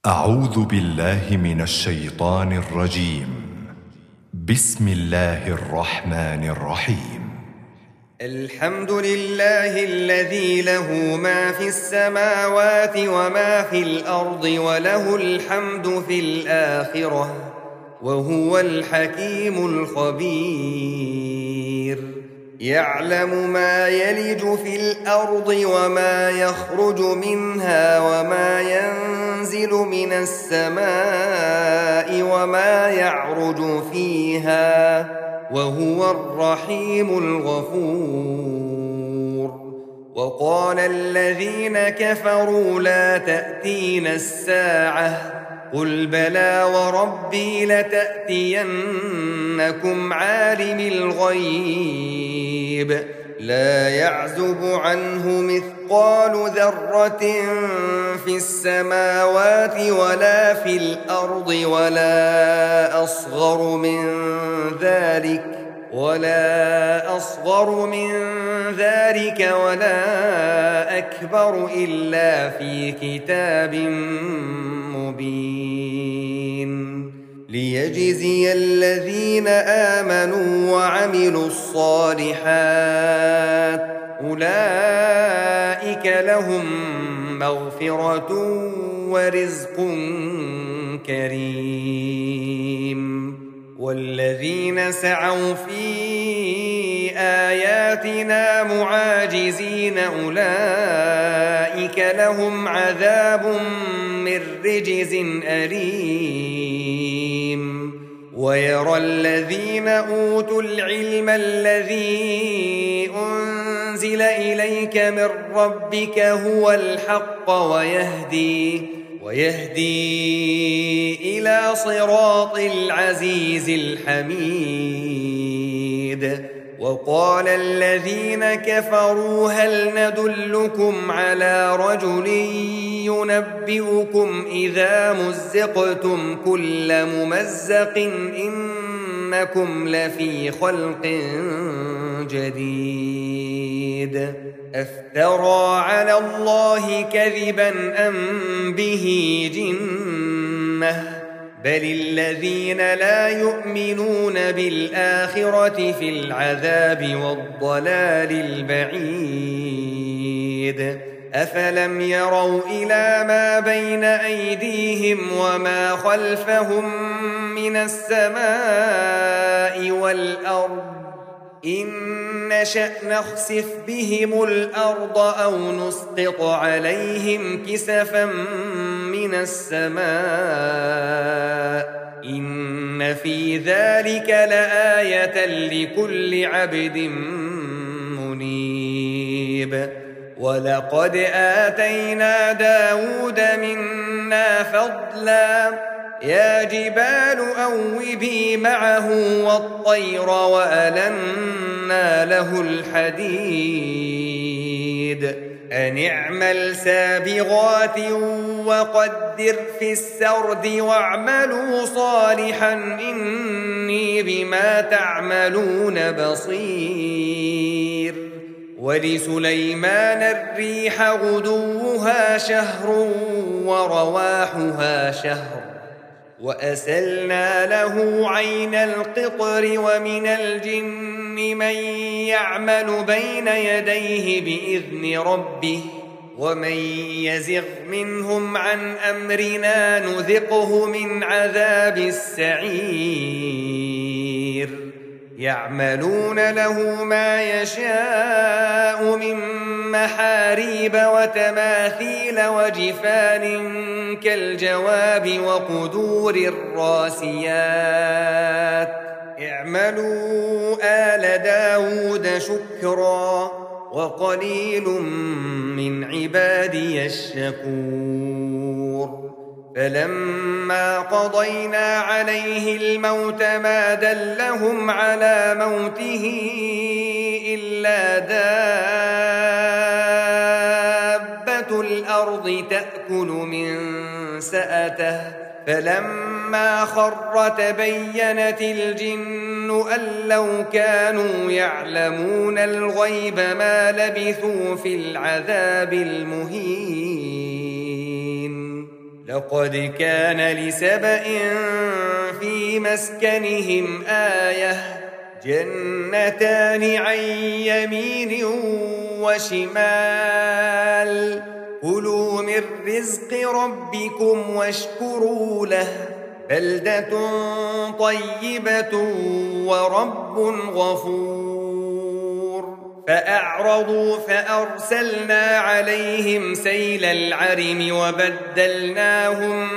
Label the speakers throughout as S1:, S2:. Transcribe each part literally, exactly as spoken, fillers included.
S1: أعوذ بالله من الشيطان الرجيم. بسم الله الرحمن الرحيم.
S2: الحمد لله الذي له ما في السماوات وما في الأرض وله الحمد في الآخرة وهو الحكيم الخبير. يعلم ما يلج في الأرض وما يخرج منها وما ينزل من السماء وما يعرج فيها وهو الرحيم الغفور. وقال الذين كفروا لا تأتينا الساعة قل بلى وربي لتأتينكم عالم الغيب لا يعزب عنه مثقال ذرة في السماوات ولا في الأرض ولا أصغر من ذلك ولا أصغر من ذلك ولا أكبر إلا في كتاب مبين. ليجزي الذين آمنوا وعملوا الصالحات أولئك لهم مغفرة ورزق كريم. والذين سعوا في آياتنا معاجزين أولئك لهم عذاب من رجز أليم. ويرى الذين أوتوا العلم الذي أنزل إليك من ربك هو الحق ويهدي ويهدي إلى صراط العزيز الحميد. وقال الذين كفروا هل ندلكم على رجل ينبئكم إذا مزقتم كل ممزق إنكم لفي خلق جديد. أفترى على الله كذبا أم به جنة بل الذين لا يؤمنون بالآخرة في العذاب والضلال البعيد. أفلم يروا إلى ما بين أيديهم وما خلفهم من السماء والأرض إن نشأ نخسف بهم الأرض أو نسقط عليهم كسفا من السماء إن في ذلك لآية لكل عبد منيب. ولقد آتينا داود منا فضلا يا جبال أوبي معه والطير وألنا له الحديد أن اعمل سابغات وقدر في السرد واعملوا صالحا إني بما تعملون بصير. ولسليمان الريح غدوها شهر ورواحها شهر وأسلنا له عين القطر ومن الجن من يعمل بين يديه بإذن ربه ومن يزغ منهم عن أمرنا نذقه من عذاب السعير. يعملون له ما يشاء من محاريب وتماثيل وجفان كالجواب وقدور الراسيات اعملوا آل داود شكرا وقليل من عبادي الشكور. فلما قضينا عليه الموت ما دلهم على موته إلا دابة الأرض تأكل من سأته فلما خر تبينت الجن أن لو كانوا يعلمون الغيب ما لبثوا في العذاب المهين. لقد كان لسبإ في مسكنهم آية جنتان عن يمين وشمال كلوا من رزق ربكم واشكروا له بلدة طيبة ورب غفور فأعرضوا فأرسلنا عليهم سيل العرم وبدلناهم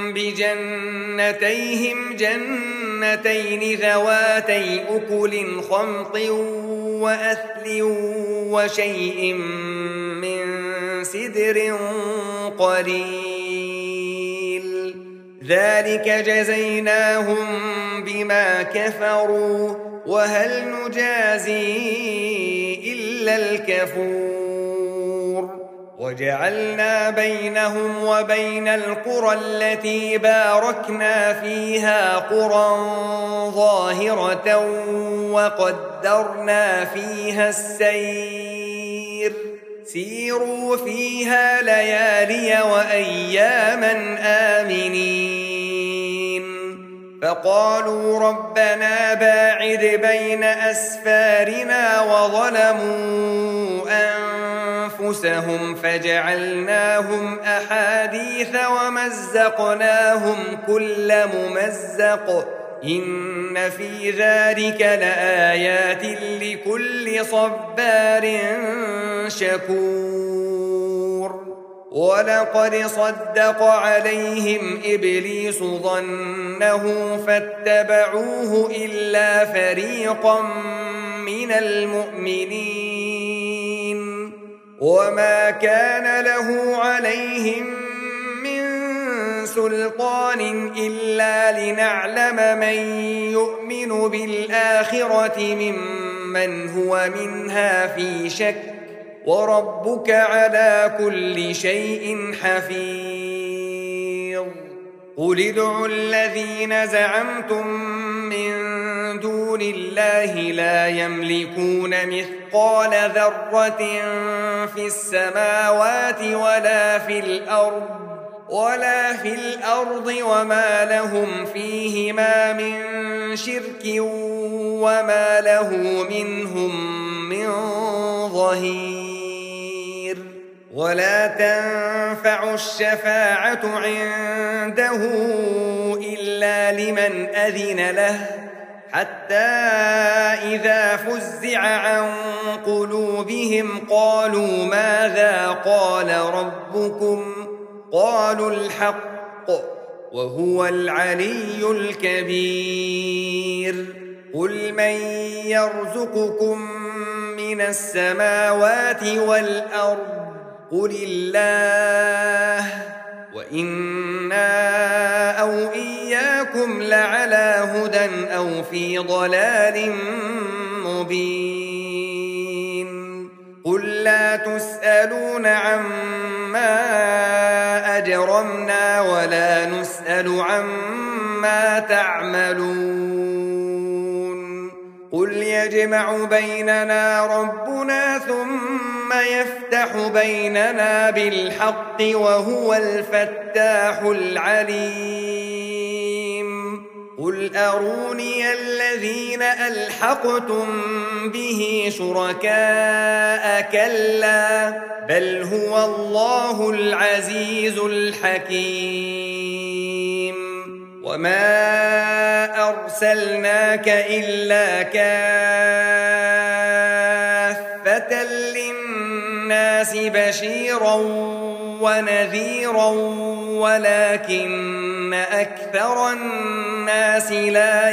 S2: بجنتيهم جنتين ذواتي أكل خمط وأثل وشيء من سدر قليل ذلك جزيناهم بما كفروا وهل نجازي إلا الكفور وجعلنا بينهم وبين القرى التي باركنا فيها قرى ظاهرة وقدرنا فيها السير سيروا فيها ليالي وأياما آمنين فقالوا ربنا باعد بين أسفارنا وظلموا أنفسهم فجعلناهم أحاديث ومزقناهم كل ممزق إن في ذلك لآيات لكل صبار شكور ولقد صدق عليهم إبليس ظنه فاتبعوه إلا فريقا من المؤمنين وما كان له عليهم من سلطان إلا لنعلم من يؤمن بالآخرة ممن هو منها في شك وربك على كل شيء حفيظ قل ادعوا الذين زعمتم من دون الله لا يملكون مثقال ذرة في السماوات ولا في الأرض ولا في الأرض وما لهم فيهما من شرك وما له منهم من ظهير ولا تنفع الشفاعة عنده إلا لمن أذن له حتى إذا فزع عن قلوبهم قالوا ماذا قال ربكم قالوا الحق وهو العلي الكبير قل من يرزقكم من السماوات والأرض قل الله وإنا أو إياكم لعلى هدى أو في ضلال مبين قل لا تسألون عما أجرمنا ولا نسأل عما تعملون قل يجمع بيننا ربنا ثم يفتح بيننا بالحق وهو الفتاح العليم قل أروني الذين ألحقتم به شركاء كلا بل هو الله العزيز الحكيم وما أرسلناك إلا كافة للناس بشيرا ونذيرا ولكن أكثر الناس لا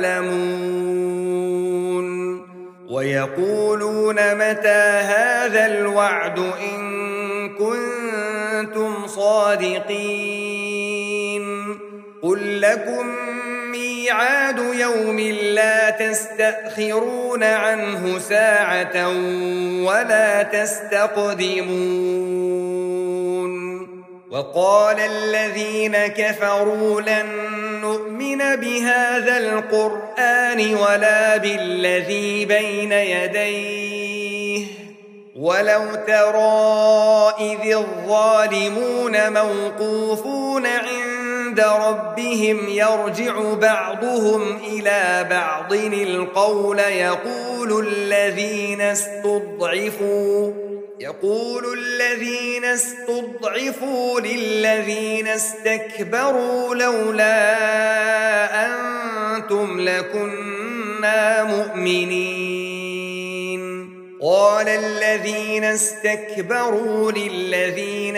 S2: يعلمون ويقولون متى هذا الوعد إن كنتم صادقين قل لكم ميعاد يوم لا تستأخرون عنه ساعة ولا تستقدمون وقال الذين كفروا لن نؤمن بهذا القرآن ولا بالذي بين يديه ولو ترى إذ الظالمون موقوفون عند ربهم يرجع بعضهم إلى بعض القول يقول الذين استضعفوا يقول الذين استضعفوا للذين استكبروا لولا أنتم لكنا مؤمنين قال الذين استكبروا للذين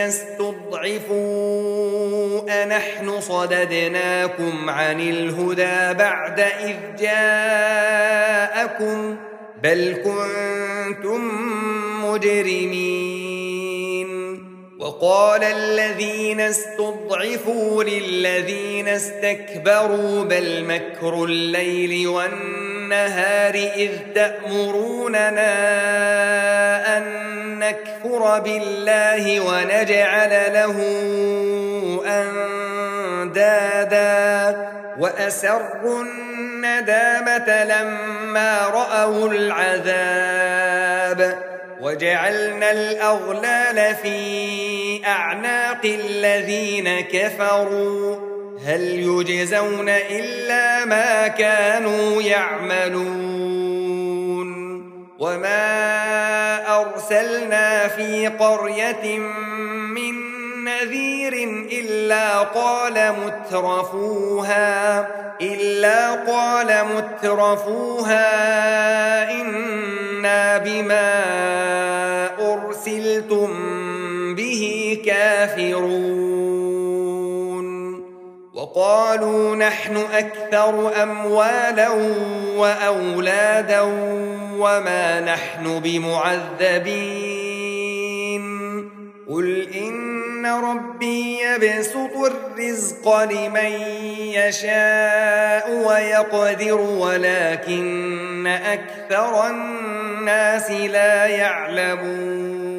S2: استضعفوا أنحن صددناكم عن الهدى بعد إذ جاءكم بل كنتم مجرمين وقال الذين استضعفوا للذين استكبروا بل مكر الليل والنهار إذ تأمروننا أن نكفر بالله ونجعل له أندادا وأسروا الندامة لما رأوا العذاب وجعلنا الأغلال في أعناق الذين كفروا هل يجزون إلا ما كانوا يعملون وما أرسلنا في قرية من نذير إلا قال مترفوها إلا قال مترفوها إنا بما أرسلتم به كافرون وقالوا نحن أكثر أموالا وأولادا وما نحن بمعذبين قل إن ربي يبسط الرزق لمن يشاء ويقدر ولكن أكثر الناس لا يعلمون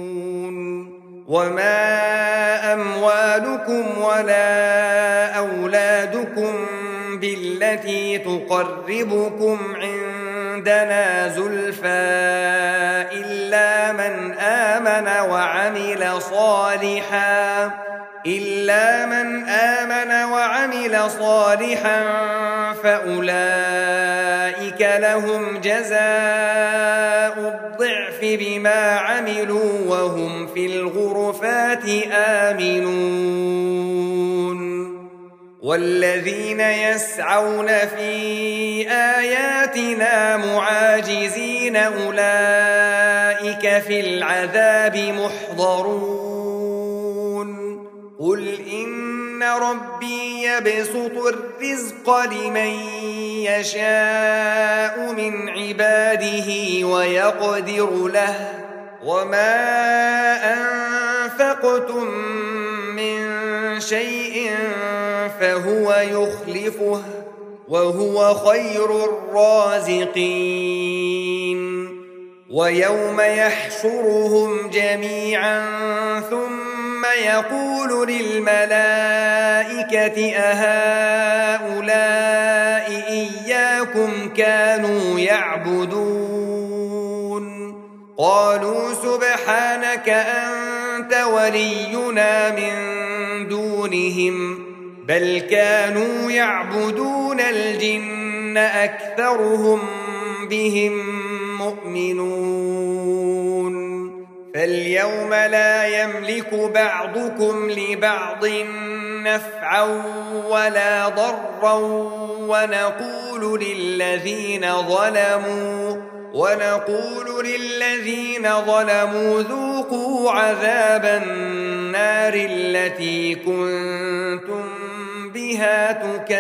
S2: وما أموالكم ولا أولادكم بالتي تقربكم عندنا زلفى إلا من آمن وعمل صالحا إلا من آمن وعمل صالحا فأولئك لهم جزاء الضعف بما عملوا وهم في الغرفات آمنون والذين يسعون في آياتنا معاجزين أولئك في العذاب محضرون قل إن ربي يبسط الرزق لمن يشاء من عباده ويقدر له وما أنفقتم من شيء فهو يخلفه وهو خير الرازقين ويوم يحشرهم جميعا ثم يقول للملائكة أهؤلاء إياكم كانوا يعبدون قالوا سبحانك أنت ولينا من دونهم بل كانوا يعبدون الجن أكثرهم بهم مؤمنون فاليوم لا يملك بعضكم لبعض نفعا ولا ضرا ونقول للذين ظلموا ونقول للذين ظلموا ذوقوا عذاب النار التي كنتم بها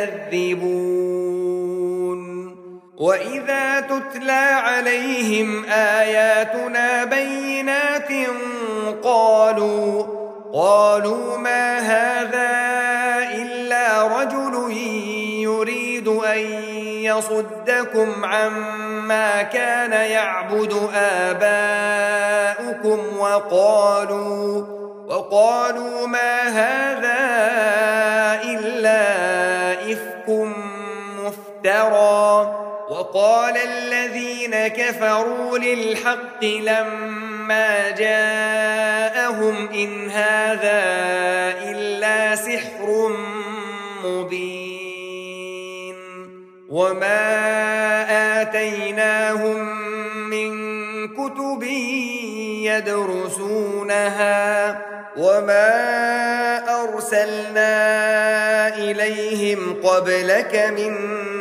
S2: تكذبون وإذا تتلى عليهم آياتنا بينات قالوا قالوا ما هذا إلا رجل يريد أن يصدكم عما كان يعبد آباؤكم وقالوا وقالوا ما هذا إلا إفك مفترى وقال الذين كفروا للحق لما ما جاءهم إن هذا إلا سحر مبين وما آتيناهم من كتب يدرسونها وما أرسلنا إليهم قبلك من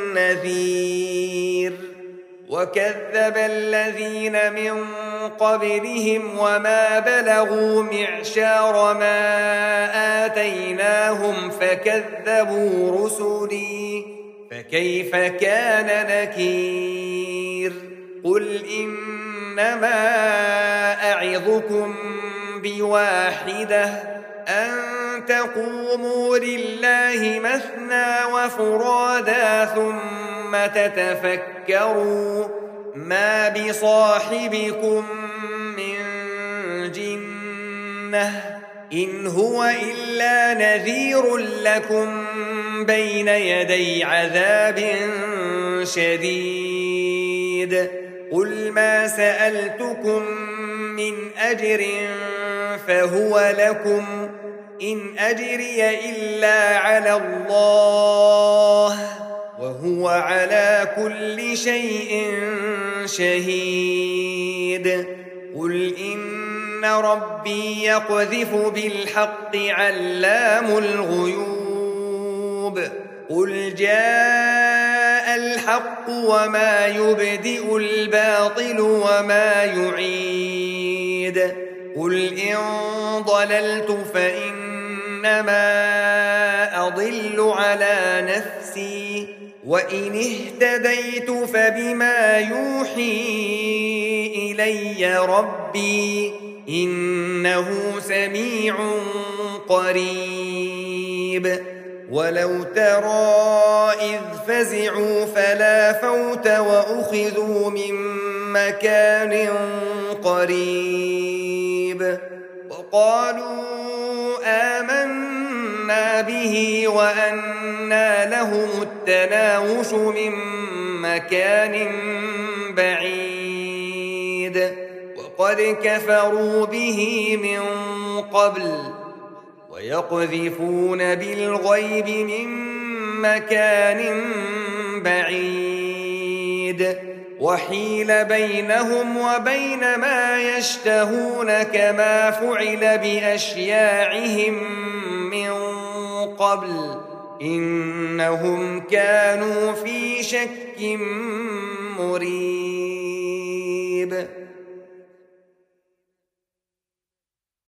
S2: نذير وكذب الذين من قبلهم وما بلغوا معشار ما آتيناهم فكذبوا رسلي فكيف كان نكير قل إنما أعظكم بواحدة أن تقوموا لله مثنى وفرادا ثم تتفكروا ما بصاحبكم من جنة إن هو إلا نذير لكم بين يدي عذاب شديد قل ما سألتكم من أجر فهو لكم إن أجري إلا على الله وهو على كل شيء شهيد قل إن ربي يقذف بالحق علام الغيوب قل جاء الحق وما يبدئ الباطل وما يعيد قل إن ضللت فإنما أضل على نفسي وإن اهتديت فبما يوحي إلي ربي إنه سميع قريب ولو ترى إذ فزعوا فلا فوت وأخذوا من مكان قريب وقالوا آمنا به وأنى لهم التناوش من مكان بعيد وقد كفروا به من قبل ويقذفون بالغيب من مكان بعيد وحيل بينهم وبين ما يشتهون كما فعل بأشياعهم من قبل إنهم كانوا في شك مريب